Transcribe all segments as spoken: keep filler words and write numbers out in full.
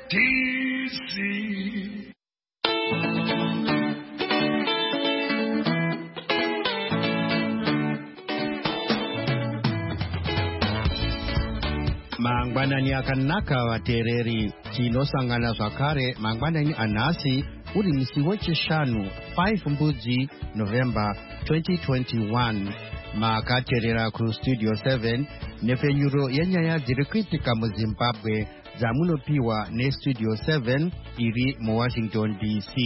D C. Mangwanani akanaka watereri tinosangana zvakare mangwanani anhasi uri musi wechishanu five mbudzi November twenty twenty-one. Makaterera kustudio seven nepfenyuro yenyaya dziri kuitika muZimbabwe dzamunopiwa nestudio seven iri muWashington D C.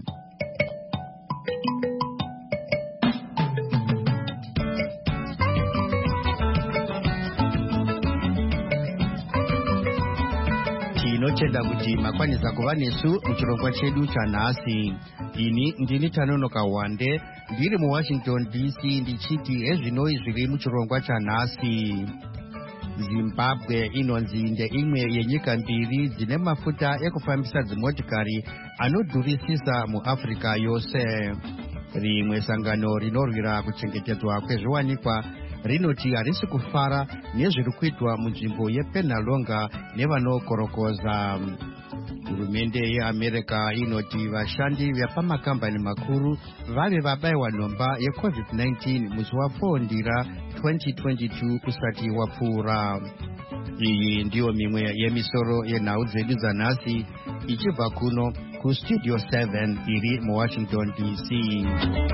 Tinotenda kuti makwanisa kuva nesu muchirongwa chedu chanhasi. Ini ndini Tanonoka Wande ndiri muWashington D C ndichiti ezvinoi zviri muchirongwa chanhasi. Zimbabwe inonzi ndeimwe yenyika mbiri dzine mafuta ekufambisa dzimotikari anodhurisisa muAfrica yose. Rimwe sangano rinorwira kuchengetedzwa kwezviwanikwa rinoti harisi kufara nezviri kuitwa munzvimbo yePenalonga nevanokorokoza. Hurumende yeAmerica inoti vashandi vepamakambani makuru vave vabayiwa nhomba yecovid nineteen musi wa ndira twenty twenty-two usati wapfuura. Iyi ndiyo mimwe yemisoro yenhau dzedu dzanhasi ichibva kuno kustudio seven iri muWashington D C.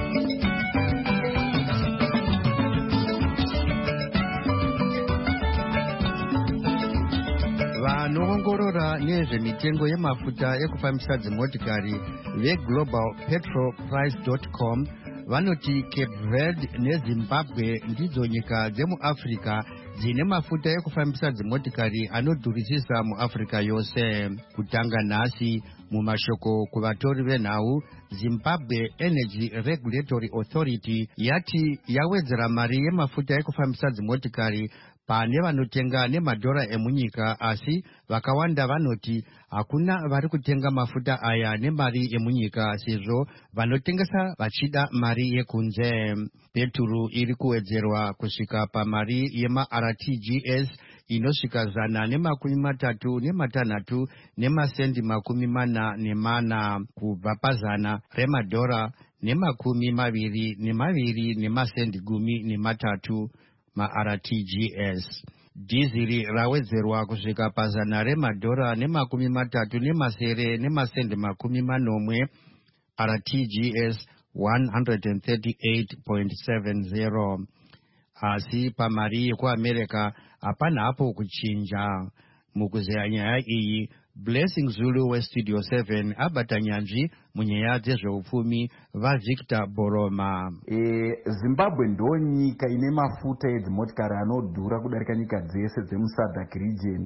Vanoongorora nezvemitengo yemafuta ekufambisa dzimotikari veglobal petrol price dot com vanoti Cape Verde neZimbabwe ndidzo nyika dzemuAfrica dzine mafuta ekufambisa dzimotikari anodhurisisa muAfrica yose. Kutanga nhasi mumashoko kuvatori venhau, Zimbabwe Energy Regulatory Authority yati yawedzera mari yemafuta ekufambisa dzimotikari pane vanotenga nemadhora emunyika, asi vakawanda vanoti hakuna vari kutenga mafuta aya nemari emunyika sezvo vanotengesa vachida mari yekunze. Peturu iri kuwedzerwa kusvika pamari yema-R T G S inosvika zana nemakumi matatu nematanhatu nemasendi makumi mana nemana kubva pazana remadhora nemakumi maviri nemaviri nemasendi gumi nematatu ma-R T G S. Dhiziri rawedzerwa kusvika pazana remadhora nemakumi matatu nemasere nemasendi makumi manomwe R T G S one hundred thirty-eight point seven zero. Asi pamari yekuAmerica hapana hapo kuchinja. Mukuzeya nyaya iyi, Blessing Zulu westudio seven abata nyanzvi munyaya dzezveupfumi vaVictor Boroma. E, Zimbabwe ndo nyika ine mafuta edzimotikari anodhura kudarika nyika dzese dzemuSADC region.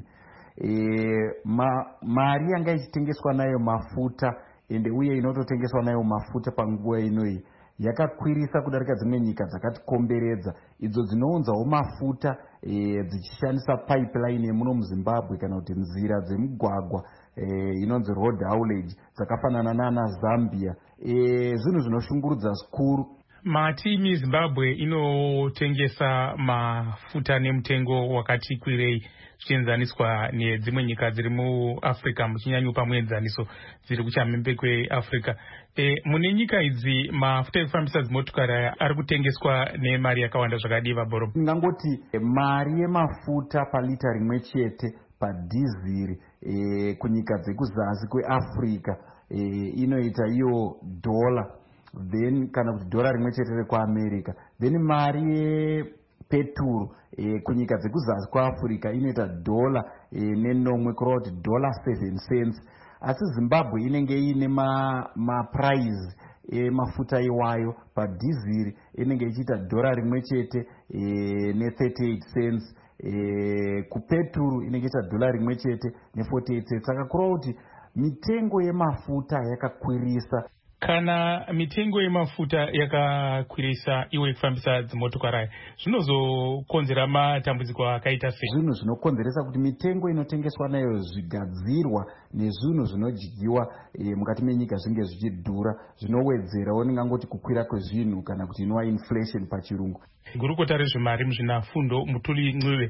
E, ma, mari yanga ichitengeswa nayo mafuta ende uye inototengeswa nayo mafuta panguva inoi yakakwirisa kudarika dzimwe nyika dzakatikomberedza idzo dzinounzawo mafuta e, dzichishandisa pipeline yemuno muZimbabwe kana kuti nzira dzemugwagwa e, inonzi road haulage dzakafanana nana Zambia. E, zvinhu zvinoshungurudza zvikuru. Mati miZimbabwe inotengesa mafuta nemutengo wakati kwirei zvichienzaniswa nedzimwe nyika dziri muAfrica, muchinyanyupa muenzaniso dziri kuchamhembe kweAfrica. E, mune nyika idzi mafuta ekufambisa dzimotokari aya ari kutengeswa nemari yakawanda zvakadiva Boro? Ndingangoti mari yemafuta palita rimwe chete padhiziri e, kunyika dzekuzasi kweAfrica e, inoita iyo dola, then kana kuti dhora rimwe chete rekuAmerica, then mari yepeturu e, kunyika dzekuzasi kweAfrica inoita dola e, nenomwe kureva kuti dola seven cents. Asi Zimbabwe inenge ine ma, ma price emafuta iwayo padhiziri inenge ichiita dhora rimwe chete e, ne thirty-eight cents. E, kupeturu inenge ichiita dola rimwe chete ne forty-eight cents. Saka kureva kuti mitengo yemafuta yakakwirisa. Kana mitengo yemafuta yakakwirisa iwe kufambisa dzimotokari zvinozokonzera matambudziko akaita sei? Zvinhu zvinokonzeresa kuti mitengo inotengeswa nayo zvigadzirwa nezvinhu zvinodyiwa e, mukati menyika zvinge zvichidhura, zvinowedzerawo ndingangoti kukwira kwezvinhu kana kuti inova inflation pachirungu. Gurukota rezvemari muzvinafundo Mutuli Ncube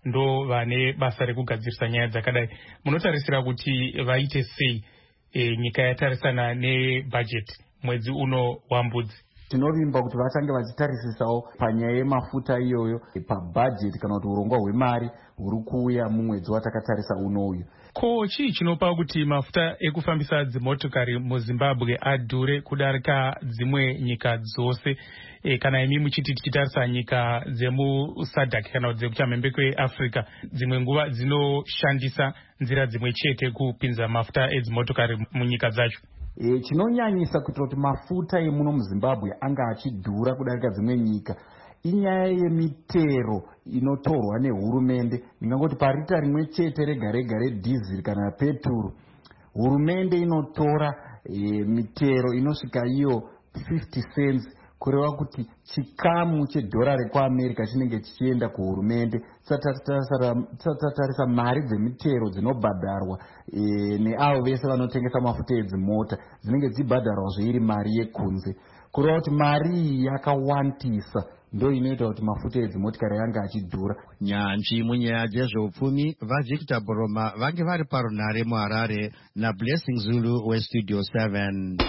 ndo vane basa rekugadzirisa nyaya dzakadai. Munotarisira kuti vaite sei e, nyika yatarisana nebhajeti mwedzi uno wambudzi? Tinovimba kuti vachange vachitarisisawo panyaya yemafuta iyoyo pabhajeti kana kuti urongwa hwemari huri kuuya mumwedzi watakatarisa unouyu. Ko chii chinopa kuti mafuta ekufambisa dzimotokari muZimbabwe adhure kudarika dzimwe nyika dzose? E, kana imi muchiti tichitarisa nyika dzemusadhak kana kuti dzekuchamhembe kweAfrica, dzimwe nguva dzinoshandisa nzira dzimwe chete kupinza mafuta edzimotokari munyika dzacho. E, chinonyanyisa kuitira kuti mafuta emuno muZimbabwe anga achidhura kudarika dzimwe nyika inyaya yemitero inotorwa nehurumende. Ndingangoti parita rimwe chete rega rega redhiziri kana peturu, hurumende inotora e, mitero inosvika iyo fifty cents, kureva kuti chikamu chedhora rekuAmerica chinenge chichienda kuhurumende. Tatarisa mari dzemitero dzinobhadharwa e, neavo vese vanotengesa mafuta edzimota dzinenge dzibhadharwa zveiri mari yekunze, kureva kuti mari iyi yakawandisa ndo inoita kuti mafuta edzimotikari yanga achidhura. Nyanzvi munyaya dzezveupfumi vaVictor Boroma vange vari parunhare muHarare naBlessing Zulu weStudio seven.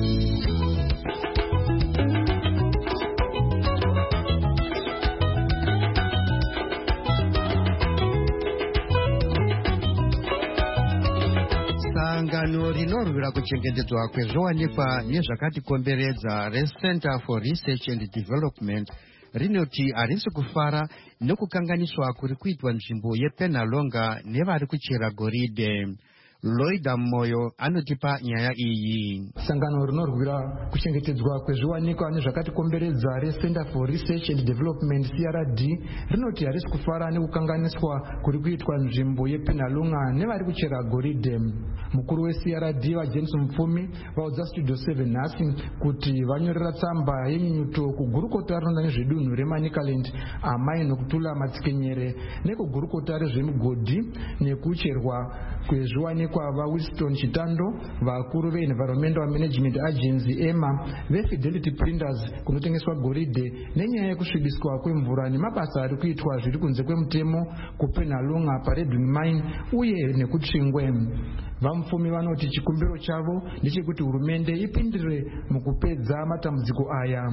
Sangano rinorwira kuchengetedzwa kwezviwanikwa nezvakatikomberedza reCenter for Research and Development rinoti harisi kufara nekukanganiswa kuri kuitwa nzvimbo yePenalonga nevari kuchera goridhe. Loida Moyo anotipa nyaya iyi. Sangano rinorwira kuchengetedzwa kwezviwanikwa nezvakatikomberedza reCenter for Research and Development C R D rinoti harisi kufara nekukanganiswa kuri kuitwa nzvimbo yePenalonga nevari kuchera goridhe. Mukuru weC R D vaJames Mupfumi vaudza Studio seven nhasi kuti vanyorera tsamba yenyunyuto kugurukota rinoona nezvedunhu reManicaland, amai nokutula matsikenyere nekugurukota rezvemugodhi nekucherwa kwezviwanikwa kwa Winston Chitando, vakuru veEnvironmental Management Agency E M A, veFidelity Printers kunotengeswa goridhe nenyaya yekusvibiswa kwemvura nemabasa ari kuitwa zviri kunze kwemutemo kuPenalonga paRedwing Mine uye nekuTsvingwe. Vamupfumi vanoti chikumbiro chavo ndechekuti hurumende ipindire mukupedza matambudziko aya.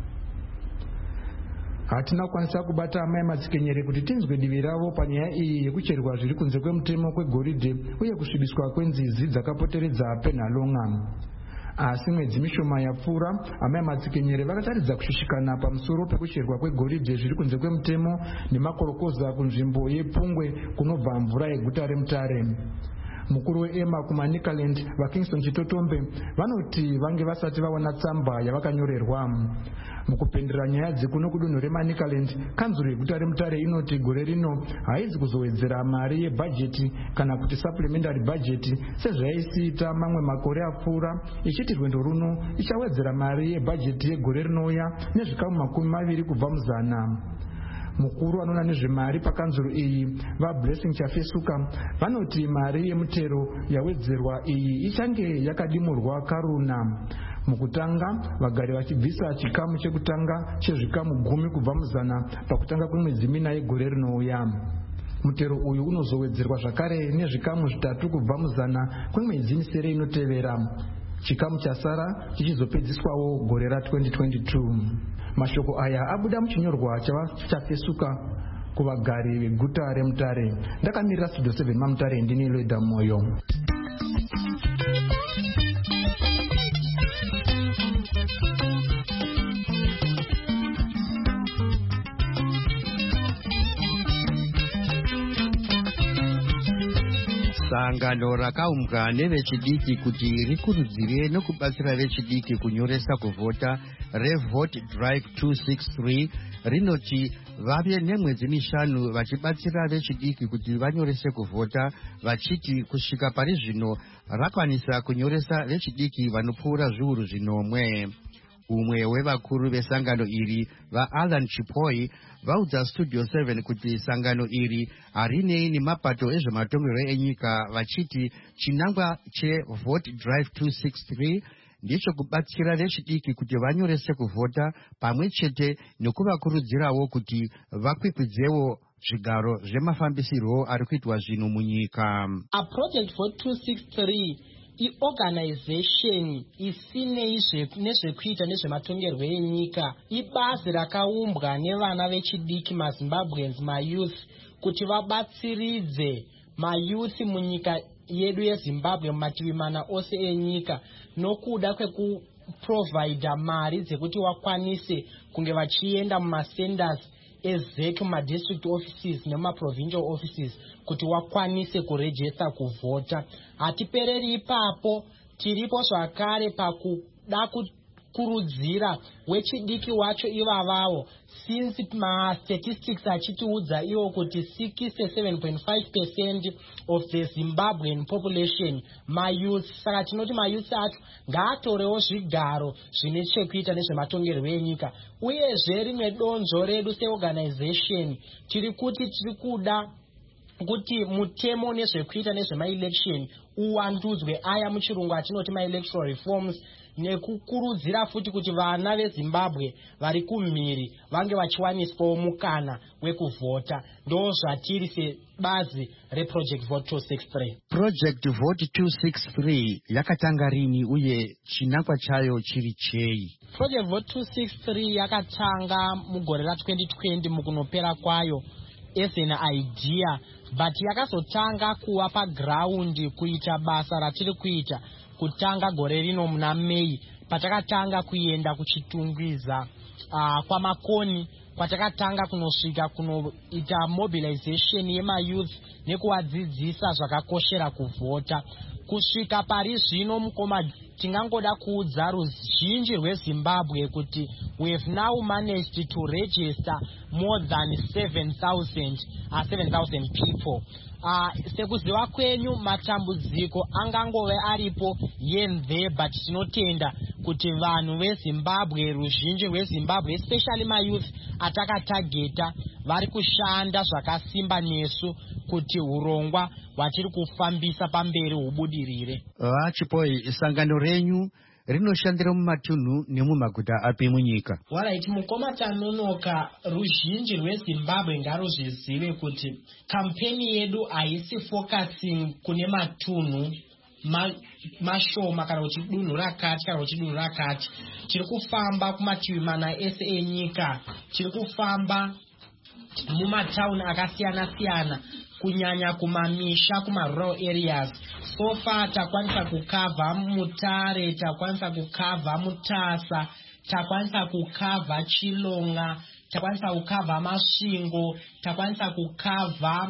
Hatina kwanisa kubata amai matsikenyere kuti tinzwe divi ravo panyaya iyi yekucherwa zviri kunze kwemutemo kwegoridhe uye kusvibiswa kwenzizi dzakapoteredza Penalonga. Asi mwedzi mishoma yapfuura amai matsikenyere vakataridza kushushikana pamusoro pekucherwa kwegoridhe zviri kunze kwemutemo nemakorokoza kunzvimbo yePungwe kunobva mvura yeguta reMutare. Mukuru weE M A kuManicaland vaKingston Chitotombe vanoti vange vasati vaona tsamba yavakanyorerwa. Mukupendera nyaya dzekuno kudunhu reManicaland, kanzuro yeguta reMutare inoti gore rino haizi kuzowedzera mari yebhajeti kana kuti supplementary budget sezvaisiita mamwe makore apfuura, ichiti rwendo runo ichawedzera mari yebhajeti yegore rinouya nezvikamu makumi maviri kubva muzana. Mukuru anoona nezvemari pakanzuro iyi vaBlessing Chafesuka vanoti mari yemutero yawedzerwa iyi ichange yakadimurwa karuna. Mukutanga vagari vachibvisa chikamu chekutanga chezvikamu gumi kubva muzana pakutanga kwemwedzi mina yegore rinouya. Mutero uyu unozowedzerwa zvakare nezvikamu zvitatu kubva muzana kwemwedzi misere inotevera, chikamu chasara chichizopedziswawo gore ratwenty twenty-two. Mashoko aya abuda muchinyorwa chavachafesuka kuvagari veguta reMutare. Ndakamirira Studio seven maMutare, ndini Loida Moyo. Sangano rakaumbwa nevechidiki kuti rikurudzire nokubatsira vechidiki kunyoresa kuvhota reVote Drive two sixty-three rinoti vave nemwedzi mishanu vachibatsira vechidiki kuti vanyorese kuvhota, vachiti kusvika pari zvino rakwanisa kunyoresa vechidiki vanopfuura zviuru zvinomwe. Umwe wevakuru vesangano iri vaAlan Chipoi vaudza Studio seven kuti sangano iri harinei nemapato ezvematongerwo enyika, vachiti chinangwa cheVote Drive two sixty-three ndicho kubatsira vechidiki kuti vanyorese kuvhota pamwe chete nekuvakurudzirawo kuti vakwikwidzewo zvigaro zvemafambisirwo ari kuitwa zvino munyika. A Project Vote two sixty-three iorganization isinei nezvekuita nezvematongerwo enyika, ibazi rakaumbwa nevana vechidiki maZimbabweans mayouth kuti vabatsiridze mayouth munyika yedu yeZimbabwe mumativi mana ose enyika nokuda kwekuprovida mari dzekuti wakwanise kunge vachienda mumasenders ezek mumadistrict offices nemumaprovincial offices kuti wakwanise kuregister kuvhota. Hatipereri ipapo, tiripo zvakare pakuda kukurudzira wechidiki wacho ivavavo, since ma-statistics achitiudza iwo kuti sixty-seven point five percent of the Zimbabwean population mayouth. Saka tinoti mayouth acho ngaatorewo zvigaro zvine chekuita nezvematongerwo enyika. Uyezve rimwe donzvo redu seorganization tiri kuti tiri kuda kuti mutemo nezvekuita nezvemaelection uwandudzwe, aya muchirungu atinoti ma-electoral reforms, nekukurudzira futi kuti vana veZimbabwe vari kumhiri vange vachiwaniswawo mukana wekuvhota. Ndo zvatiri sebazi reProject Vote two sixty-three. Project Vote two sixty-three yakatanga rini uye chinangwa chayo chiri chei? Project Vote two sixty-three yakatanga mugore ra-twenty twenty mukunopera kwayo as an idea, but yakazotanga kuwa paground kuita basa ratiri kuita kutanga gore rino muna Mei, patakatanga kuenda kuchitungwiza uh, kwa makoni, patakatanga kunosvika kunoita mobilization yemayouth nekuvadzidzisa zvakakoshera kuvhota. Kusvika pari zvino mukoma tingangoda kuudza ruzhinji rweZimbabwe kuti we have now managed to register more than seven thousand uh, seven thousand people. Uh, sekuziva kwenyu matambudziko angangove aripo yenze, but tinotenda kuti vanhu veZimbabwe, ruzhinji rweZimbabwe, especially mayouth atakatageta, vari kushanda zvakasimba nesu kuti urongwa hwatiri kufambisa pamberi hubudirire. Vachipoi, sangano renyu rinoshandira mumatunhu nemumaguta api munyika? Alright, mukoma tanonoka, ruzhinji rweZimbabwe ngaruzvizive kuti kampeni yedu haisi focusing kune matunhu ma, mashoma kana kuti dunhu rakati kana kuti dunhu rakati. Tiri kufamba kumativi mana ese enyika, tiri kufamba mumatauni akasiyana siyana, kunyanya kumamisha, kuma-rural areas. So far takwanisa kukava Mutare, takwanisa kukava Mutasa, takwanisa kukava Chilonga, takwanisa kukava Masvingo, takwanisa kukava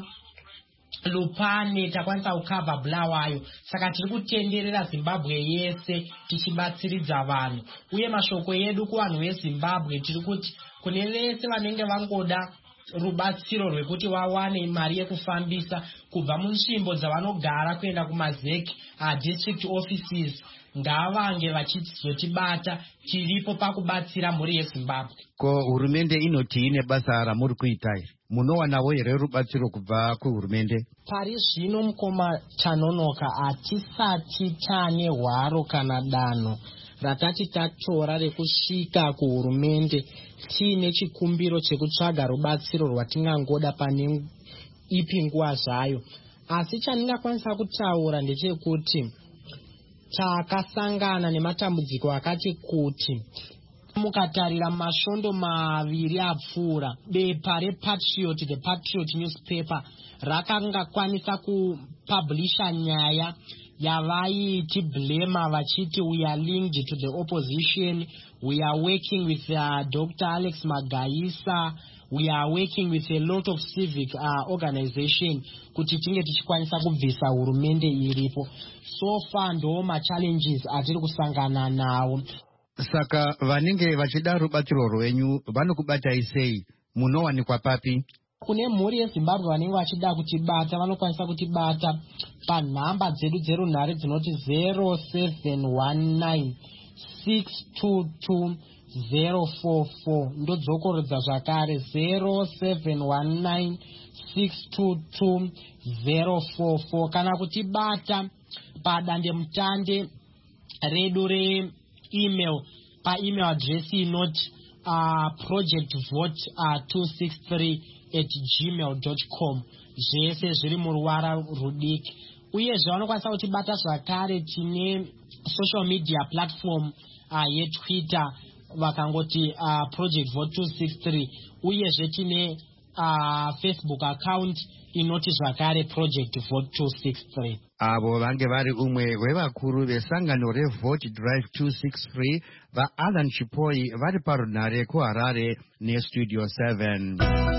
Lupane, takwanisa kukava Bulawayo. Saka tiri kutenderera Zimbabwe yese tichibatsiridza vanhu. Uye mashoko yedu kuvanhu veZimbabwe tiri kuti kune vese vanenge vangoda rubatsiro rwekuti wawane mari yekufambisa kubva munzvimbo dzavanogara kuenda kumazeki uh, district offices, ngavange vachizotibata, tiripo pakubatsira mhuri yeZimbabwe. Ko hurumende inoti ine basa ramuri kuita iri, munowanawo here rubatsiro kubva kuhurumende? Pari zvino mukoma tanonoka hatisati tane hwaro kana danho ratati tatora rekusvika kuhurumende tiine chikumbiro chekutsvaga rubatsiro rwatingangoda pane ipi nguva zvayo. Asi chandingakwanisa kutaura ndechekuti takasangana nematambudziko akati kuti mukatarira masvondo maviri apfuura, bepa rePatriot, the Patriot newspaper, rakangakwanisa kupublisha nyaya yavaiti blema vachiti we are linked to the opposition, we are working with uh, Doctor Alex Magaisa, we are working with a lot of civic uh, organization kuti tinge tichikwanisa kubvisa hurumende iripo. So far ndo ma challenges atiri kusangana nawo. Saka vanenge vachida rubatsiro rwenyu vanokubatai sei? Munowanikwa papi? Kune mhuri yeZimbabwe vanenge vachida kutibata vanokwanisa kutibata panhamba dzedu dzerunhare dzinoti zero seven one nine six two two zero four four. Ndodzokorodza zvakare zero seven one nine six two two zero four four. Kana kutibata padande mutande redu re email, pa email address inoti uh, project vote uh, two sixty-three at gmail dot com, zvese zviri muruvara rudiki. Uyezve vanokwanisa kutibata zvakare. Tine social media platform uh, yeTwitter vakangoti uh, Project Vote two sixty-three, uyezve tine uh, Facebook account inoti zvakare Project Vote two sixty-three. avo vange vari umwe wevakuru vesangano reVote Drive two sixty-three vaAlan Chipoi vari parunhare kuHarare neStudio seven.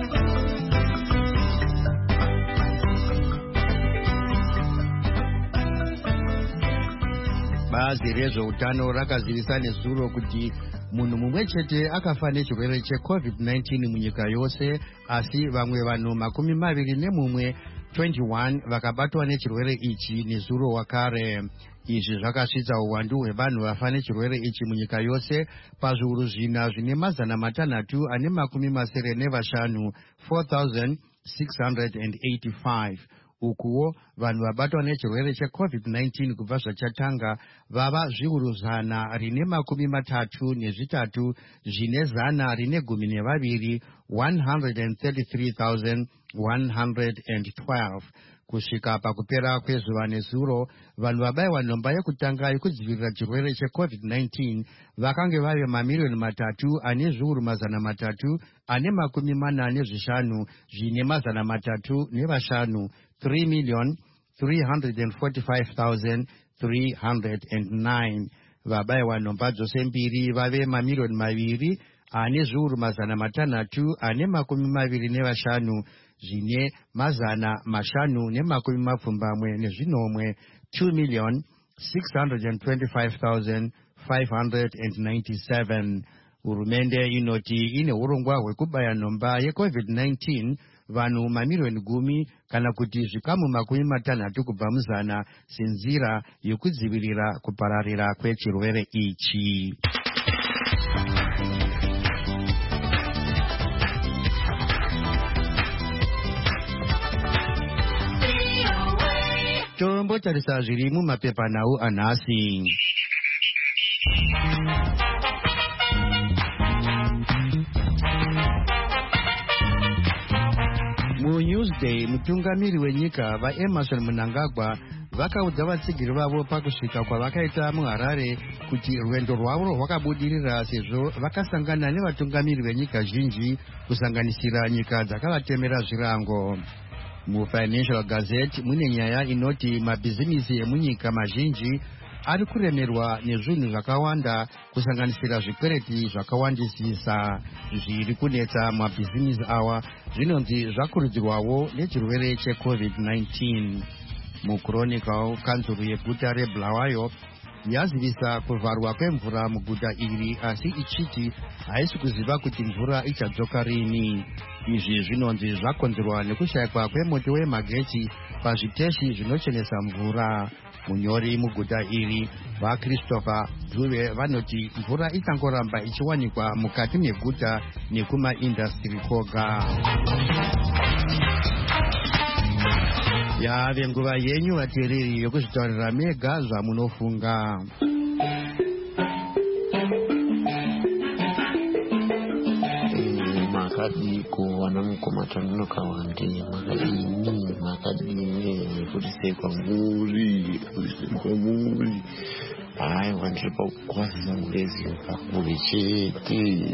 Bazi rezveutano rakazivisa nezuro kuti munhu mumwe chete akafa nechirwere checovid nineteen munyika yose, asi vamwe vanhu makumi maviri nemumwe twenty-one vakabatwa nechirwere ichi nezuro wakare. Izvi zvakasvitsa uwandu hwevanhu vafa nechirwere ichi munyika yose pazviuru zvina zvine mazana matanhatu ane makumi masere nevashanu, four thousand six hundred eighty-five. Ukuwo vanhu vabatwa nechirwere checovid nineteen kubva zvachatanga vava zviuru zana rine makumi matatu nezvitatu zvine zana rine gumi nevaviri, one hundred thirty-three thousand one hundred twelve. Kusvika pakupera kwezuva nezuro, vanhu vabayiwa nhomba yekutanga yekudzivirira chirwere checovid nineteen vakange vave mamiliyoni matatu ane zviuru mazana matatu ane makumi mana nezvishanu zvine mazana matatu nevashanu, three million three hundred forty-five thousand three hundred nine. Vabayiwa nhomba dzose mbiri vave mamiliyoni maviri ane zviuru mazana matanhatu ane makumi maviri nevashanu zvine mazana mashanu nemakumi mapfumbamwe nezvinomwe, two million six hundred twenty-five thousand five hundred ninety-seven. Hurumende inoti ine urongwa hwekubaya nhomba yecovid nineteen vanhu mamiliyoni gumi kana kuti zvikamu makumi matanhatu kubva muzana senzira yekudzivirira kupararira kwechirwere ichi. Tombotarisa zviri mumapepanhau anhasi. MuNewsday, mutungamiri wenyika vaEmerson Mnangagwa vakaudza vatsigiri vavo pakusvika kwavakaita muHarare kuti rwendo rwavo rwakabudirira sezvo vakasangana nevatungamiri venyika zhinji kusanganisira nyika dzakavatemera zvirango. MuFinancial Gazette mune nyaya inoti mabhizinisi emunyika mazhinji ari kuremerwa nezvinhu zvakawanda kusanganisira zvikwereti zvakawandisisa. Zviri kunetsa mabhizinisi awa zvinonzi zvakurudzirwawo nechirwere checovid nineteen. MuChronicle, kanzuru yeguta reBulawayo yazivisa kuvharwa kwemvura muguta iri, asi ichiti haisi kuziva kuti mvura ichadzoka rini. Izvi zvinonzi zvakonzerwa nekushayikwa kwemoto wemagetsi pazviteshi zvinochenesa mvura. Munyori muguta iri vaChristopher Dube vanoti mvura ichangoramba ichiwanikwa mukati meguta nekumaindastri koga. Yave nguva yenyu vateereri yokuzvitaurira mega zvamunofunga. Makadiko vanamukoma tanonoka wande makadini makadini kuriseka muri kuriseka muri hai wandiri pakukwazisa murezi muri chete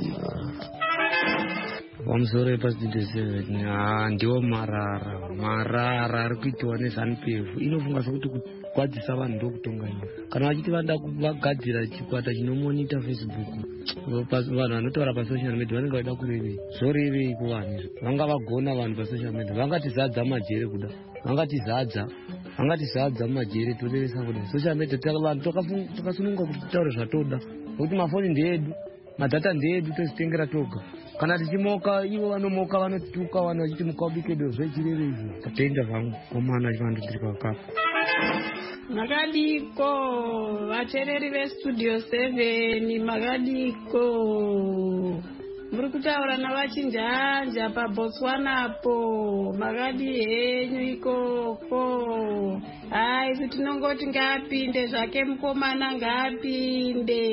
pamusoro wepastudio seven ndiwo marara marara ari kuitiwa neZANU-P F inofunga sokuti kukwadzisa vanhu ndokutonga nyika. Kana vachiti vada kuvagadzira chikwata chinomonita Facebook, vanhu vanotaura pasocial media vanenge vaida kurevei zvorevei kuvanhu izvo. Vanga vagona vanhu pasocial media vangatizadza majere kuda vangatizadza vangatizadza majere torevesa kuda social media vanhu tokasununga kuti titaure zvatoda nokuti mafoni ndeedu madhata ndeedu tozvitengera toga. Kana tichimoka ivo vanomoka vanotuka vanhu vachiti mukabikedo zvechireve izvo tatenda vangu komana chivandotirika wakapo. Makadiko vateereri veStudio seven makadiko muri kutaura navachinjanja paBotswanapo makadi henyu ikoko. Hai tinongoti ngaapinde zvake mukomana ngaapinde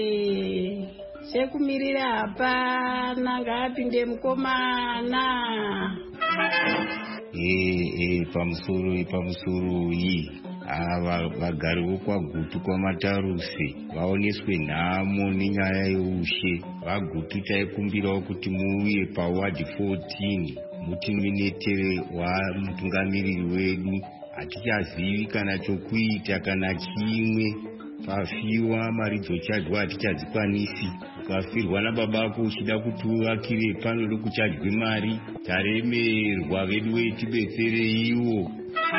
sekumirira hapana ngaapinde mukomana. eh eh pamusoro pamusoro iyi ava vagari vokwagutu kwamatarusi vaoneswe nhamo nenyaya yeushe. vagutu taikumbirawo kuti muuye pawadi fourteen mutinomenetere wamutungamiriri wedu. hatichazivi kana chokuita kana chimwe. pafiwa mari dzochadwa hatichadzikwanisi. ukafirwa nababako uchida kuti uvakire panode kuchadwe mari. taremerwa vedu veitibetsere iwo.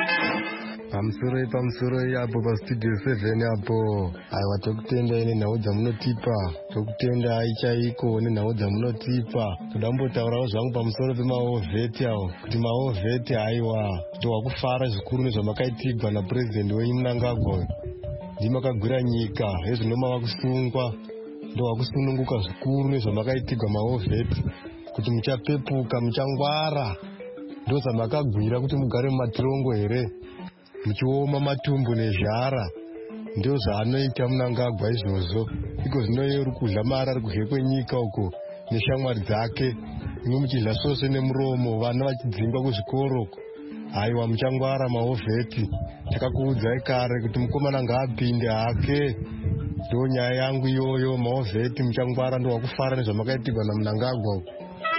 pamusoro pamusoro apo pastudio seven apo aiwa tokutenda ine nhau dzamunotipa tokutenda ichaiko nenhau dzamunotipa. todambotaurawo zvangu pamusoro pemaovheti awo kuti maovheti aiwa ndohwakufara zvikuru nezvamakaitirwa napurezidendi wenyu Mnangagwa. ndimakagwira nyika hezvino mava kusungwa ndohwakusununguka zvikuru nezvamakaitirwa maovheti kuti muchapepuka muchangwara. ndozvamakagwira kuti mugare mumatirongo here muchioma matumbu nezhara. ndio zvaanoita Mnangagwa izvozvo. iko zvino iye uri kudla mari ari kudye kwenyika uko neshamwari dzake. imwe muchidla sose nemuromo vana vachidzingwa kuzvikoro. haiwa muchangwara maovheti. takakuudzai kare kuti mukomana ngaapinde hake. ndo nyaya yangu iyoyo. maovheti muchangwara ndohwakufara nezvamakaitirwa naMnangagwa uko.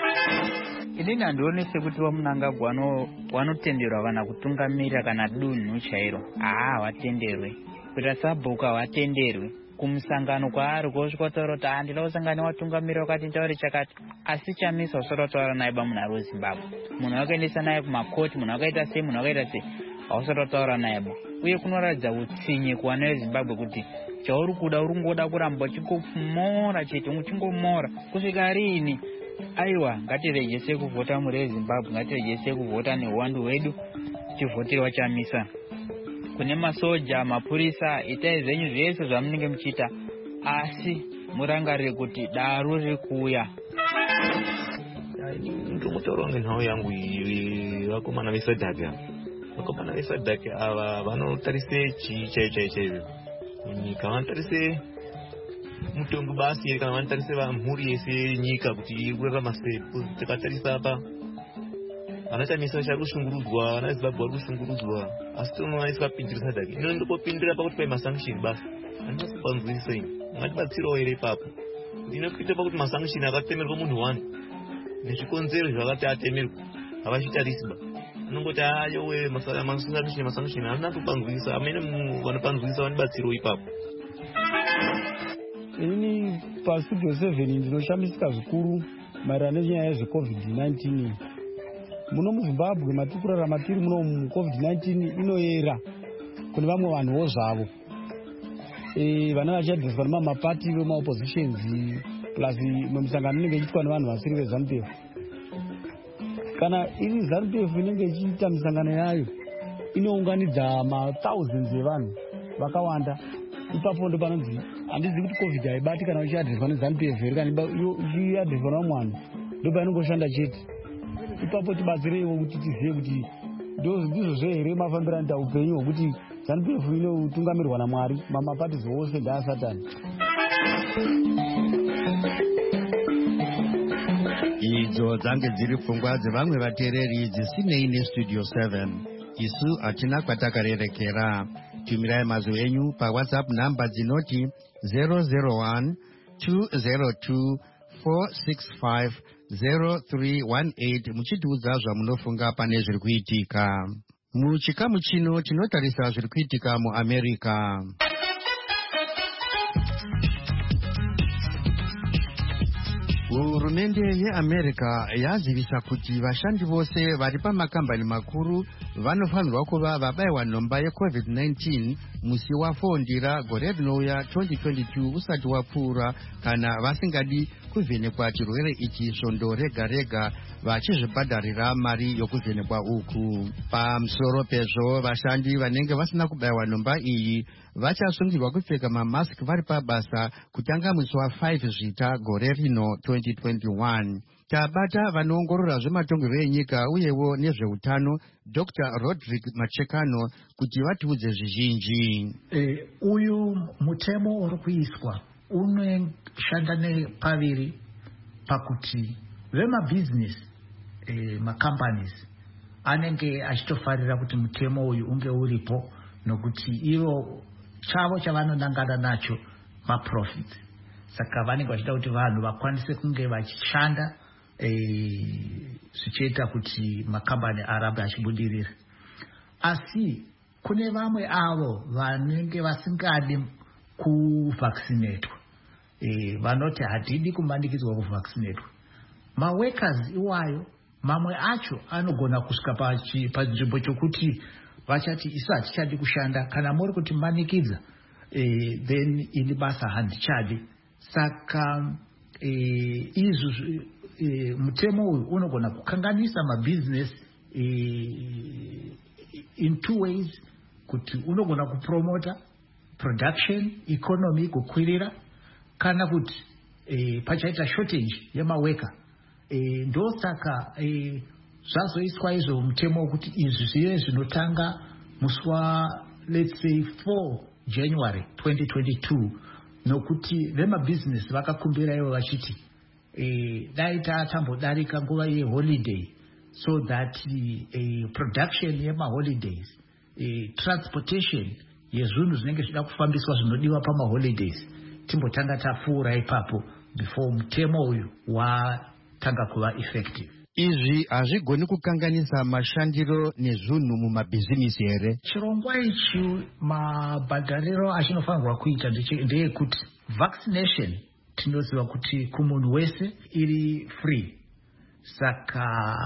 inini handioni sekuti vaMnangagwa vanotenderwa kana kutungamirira kana dunhu chairo. haa vatenderwe kuita sabhuka vatenderwe kumusangano kwaari kosvika taura kuti handida kusangana watungamirira wakati ntaure chakati. asi chamisa usati wataura naye bamunhu ari wezimbabwe. munhu wakaendesa naye kumakoti. munhu wakaita sei munhu wakaita sei hausati wataura naye ba. uye kunoratidza utsinye kuwana wezimbabwe kuti chauri kuda uri ngoda kuramba uchingomora chete uchingomora kusvika riini. aiwa ngatirejese kuvhota muri wezimbabwe. ngatirejese kuvhota neuwandu hwedu tivhoteriwa chamisa. kune masoja mapurisa itai zvenyu zvese zvamunenge muchiita asi murangarire kuti daro riri kuuya. ndomutaura ngenhau yangu iyi vakomana vesadhaka. vakomana vesadhaka ava vanotarise chii chaicho chaicho munyika. vanotarise mutongo basi kana vanotarise vamhuri yese nyika kuti iri kurarama sei. takatarisa apa vana chamisa chari kushungurudzwa. vana vezimbabwe vari kushungurudzwa asi tonoona isikapindiri sadhaka. ino ndokopindira pakuti pai masanction basi. handina kupanzwisisa ini. ngatibatsirawo here ipapo kuti inokuita pakuti masanction akatemerwa munhu wani nezvikonzero zvakati atemerwa havachitarisi ba. anongoti ayowe masanction masanction. handina kupanzwisisa. amene vanopanzwisisa vanibatsirawo ipapo. ini pastudio seven ndinoshamisika zvikuru maererano nenyaya yezvecovid nineteen. muno muzimbabwe matiri kurarama tiri muno mucovid nineteen inoyera kune vamwe vanhuwo zvavo. e, vana vachiadreswa nemamapati vemaoppositions plus imwe misangano inenge ichiitwa nevanhu vasiri veZANU-P F. kana iri ZANU-P F inenge ichiita misangano yayo inounganidza mathousands evanhu vakawanda. ipapo ndo panonzi handizivi kuti covid haibati kana uchiadreswa neZANU-P F here kana uchiadreswa nevamwe vanhu ndo painongoshanda chete. ipapo tibatsireiwo kuti tizive kuti ndizvozve here mafambiro anoita upenyu hwokuti ZANU-P F inotungamirwa naMwari. mamapatizi ose ndeasatani. idzo dzange dziri pfungwa dzevamwe vateereri dzisinei nestudio seven. isu hatina kwatakarerekera. tumirai mazwi enyu pawhatsapp namba dzinoti zero zero one two zero two four six five zero three one eight muchitiudza zvamunofunga pane zviri kuitika. muchikamu chino tinotarisa zviri kuitika muAmerica. hurumende yeAmerica yazivisa kuti vashandi vose vari pamakambani makuru vanofanirwa kuva vabayiwa nhomba yecovid nineteen musi wafondira gore rinouya twenty twenty-two usati wapfuura kana vasingadi kuvhenekwa chirwere ichi svondo rega rega vachizvibhadharira mari yokuvhenekwa uku. pamusoro pezvo vashandi vanenge vasina kubayiwa nhomba iyi vachasungirwa kupfeka mamask vari pabasa kutanga musi wafive zvita gore rino twenty twenty-one. tabata vanoongorora zvematongerwo enyika uyewo nezveutano Doctor Roderick Machekano kuti vatiudze zvizhinji. e, uyu mutemo uri kuiswa unoshanda nepaviri pakuti vemabhizinesi e, macompanies anenge achitofarira kuti mutemo uyu unge uripo, nokuti ivo chavo chavanonangana nacho maprofits. Saka vanenge vachida kuti vanhu vakwanise kunge vachishanda zvichiita kuti makambani arambe achibudirira. Asi kune vamwe avo vanenge vasingadi kuvaccinatwa, e, vanoti hatidi kumanikidzwa kuvaccinatwa. Maworkers iwayo mamwe acho anogona kusvika panzvimbo chokuti vachati isu hatichadi kushanda, kana muri kuti manikidza e, then ini basa handichadi. Saka e, izvo e, mutemo uyu unogona kukanganisa mabusiness e, in two ways, kuti unogona kupromota production economy kukwirira, kana kuti e, pachaita shortage yemaweka. E, ndo saka e, zvazoiswa izvo mutemo kuti izvi zvive zvinotanga muswa let's say four January twenty twenty-two, nokuti vemabusiness vakakumbira ivo vachiti e, dai tatambodarika nguva yeholiday, so that e, production yemaholidays, e, transportation yezvinhu zvinenge zvida kufambiswa zvinodiwa pamaholidays timbotanga tapfuura ipapo before mutemo uyu watanga kuva effective. Izvi hazvigoni kukanganisa mashandiro nezvunhu mumabhizinisi here? Chirongwa ichi mabhadhariro achinofanirwa kuita ndeyekuti vaccination tinoziva kuti kumunhu wese iri free. Saka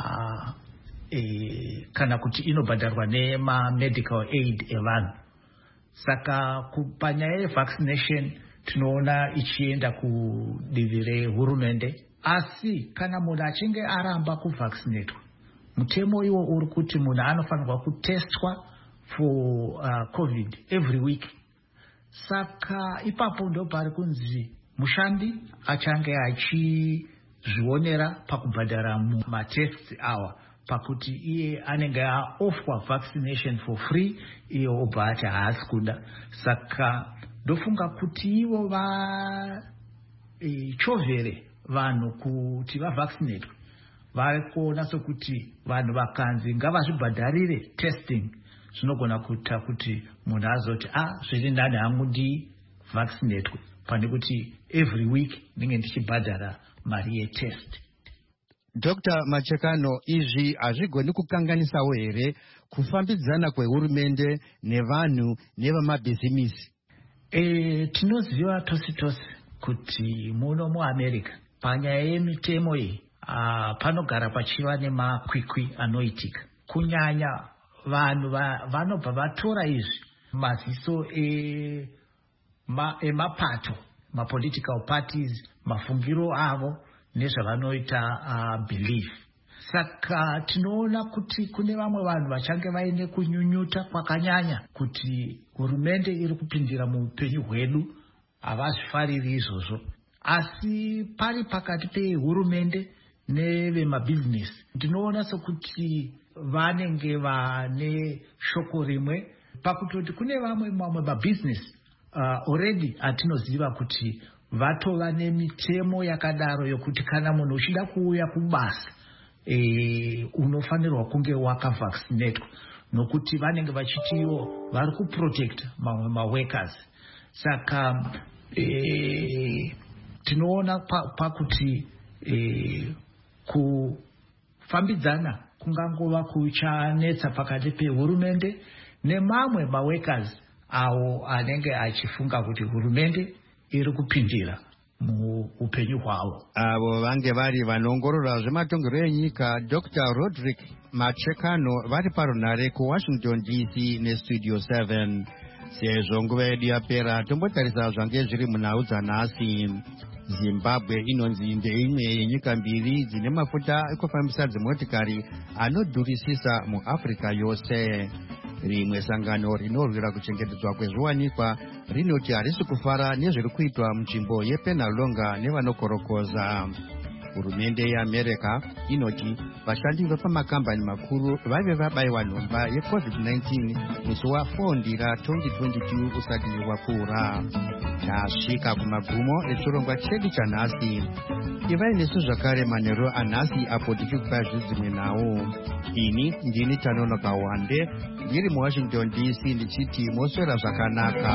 e, kana kuti inobhadharwa nema-medical aid evanhu. Saka panyaya yevaccination tinoona ichienda kudivi rehurumende. Asi kana munhu achinge aramba kuvaccinatwa, mutemo iwo uri kuti munhu anofanirwa kutestwa for uh, COVID every week. Saka ipapo ndo pari kunzi mushandi achange achizvionera pakubhadhara mumatests awa, pakuti iye anenge aofwa vaccination for free, iye obva ati haasi kuda. Saka ndofunga kuti ivo vachovhere vanhu kuti vavaccinatwe vari kuona sokuti vanhu vakanzi ngavazvibhadharire testing, zvinogona kuita kuti munhu azoti ah zviri nani hangu ndivaccinatwe pane kuti every week ndinge ndichibhadhara mari yetest. Doctor Machekano, izvi hazvigoni kukanganisawo here kufambidzana kwehurumende nevanhu nevamabhizimisi? E, tinoziva tosi tosi kuti muno muAmerica panyaya yemitemo iyi uh, panogara pachiva nemakwikwi anoitika. Kunyanya vanhu vanobva vatora izvi maziso emapato e mapolitical parties, mafungiro avo nezvavanoita uh, belief. Saka tinoona kuti kune vamwe vanhu vachange vaine kunyunyuta kwakanyanya kuti hurumende iri kupindira muupenyu hwedu, havazvifariri izvozvo. Asi pari pakati pehurumende nevemabhizinesi ndinoona sokuti vanenge vane shoko rimwe, pakutoti kune vamwe mamwe mabhizinesi uh, already atinoziva kuti vatova nemitemo yakadaro yokuti kana munhu uchida kuuya kubasa e, unofanirwa kunge wakavaccinatwa, nokuti vanenge vachitiwo vari kuprotect mamwe maworkers. Saka e, tinoona pakuti e, kufambidzana kungangova kuchanetsa pakati pehurumende nemamwe maworkers avo anenge achifunga kuti hurumende iri kupindira muupenyu hwavo. Avo vange vari vanoongorora zvematongero enyika Doctor Roderick Machekano vari parunare kuWashington D C nestudio seven. Sezvo nguva yedu yapera, tombotarisa zvange zviri munhau dzanhasi. Zimbabwe inonzi ndeimwe yenyika mbiri dzine mafuta ekufambisa dzimotikari anodhurisisa muAfrica yose. Rimwe sangano rinorwira kuchengetedzwa kwezviwanikwa rinoti harisi kufara nezviri kuitwa munzvimbo yePenalonga nevanokorokoza. hurumende yeamerica inoti vashandi vepamakambani makuru vaive vabayiwa nhomba yecovid nineteen musi wa ndira twenty twenty-two usati wapfuura. Tasvika kumagumo echirongwa chedu chanhasi. Ivai nesu zvakare manheru anhasi apo tichikupa zvidzimwe nawo. Ini ndini Tanonoka Wande ndiri muWashington D C ndichiti moswera zvakanaka.